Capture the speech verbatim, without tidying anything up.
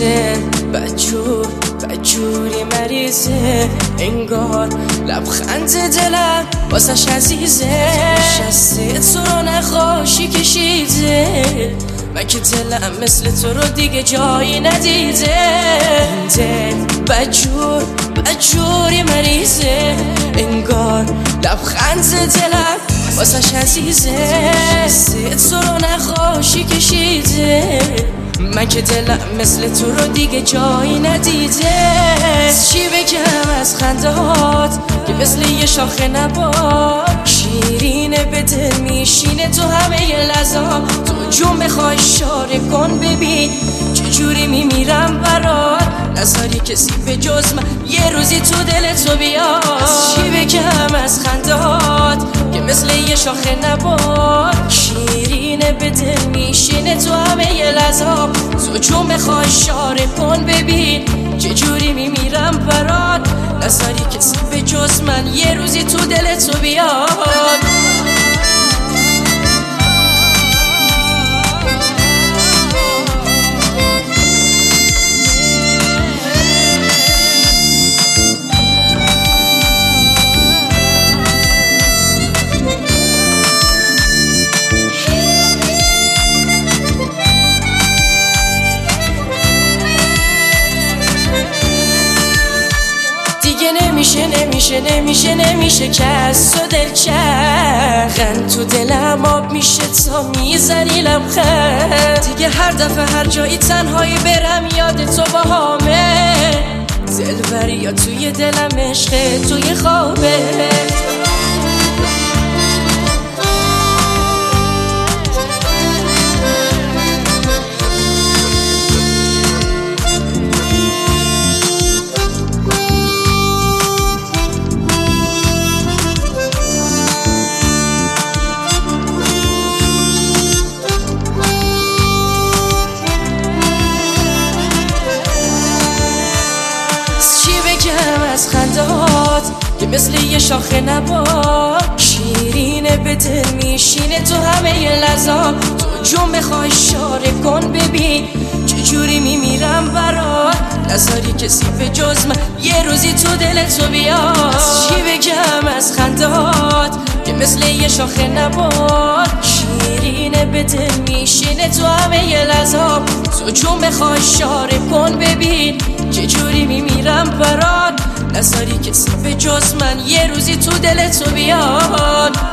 مریضه، بدجور بدجوری مریضه، انگار لبخند دلم واسش عزیزه. شسته تو رو نخواشی کشیده، من که دلم مثل تو رو دیگه جایی ندیده. دل بدجور بدجوری مریضه، انگار لبخند دلم واسش عزیزه. شسته تو رو نخواشی کشیده، من که دلم مثل تو رو دیگه جایی ندیده. چی بگم از خندهات که مثل یه شاخه نبات، شیرینه به دل میشینه تو همه ی لحظات. تو جون بخوای اشاره کن ببین چجوری میمیرم برات، نذاری کسی به جز من یه روزی تو دل تو بیاد. چی بگم از خندهات که مثل یه شاخه نبات، شیرینه به دل میشینه تو همه ی لحظات. تو چون بخوای اشاره کن ببین چجوری میمیرم برات، نذاری کسی به جز من یه روزی تو دل تو بیاد. نمیشه نمیشه نمیشه نمیشه که از تو دل چرخن تو دلم آب میشه تا میزنی لبخند. دیگه هر دفعه هر جایی تنهایی برم یاد تو با همه، دلبری یا توی دلم عشقه توی خوابه. از خندهات که مثل یه شاخه نبات، شیرینه به دل میشینه تو همه ی لحظات. تو جون بخوای اشاره کن ببین چجوری میمیرم برات، نذاری کسی به جز من یه روزی تو دل تو بیاد. چی بگم از خندهات که مثل یه شاخه نبات، شیرینه به دل میشینه تو همه ی لحظات. تو جون بخوای اشاره کن ببین چجوری میمیرم برات، نذاری کسی به جز من یه روزی تو دل تو بیاد.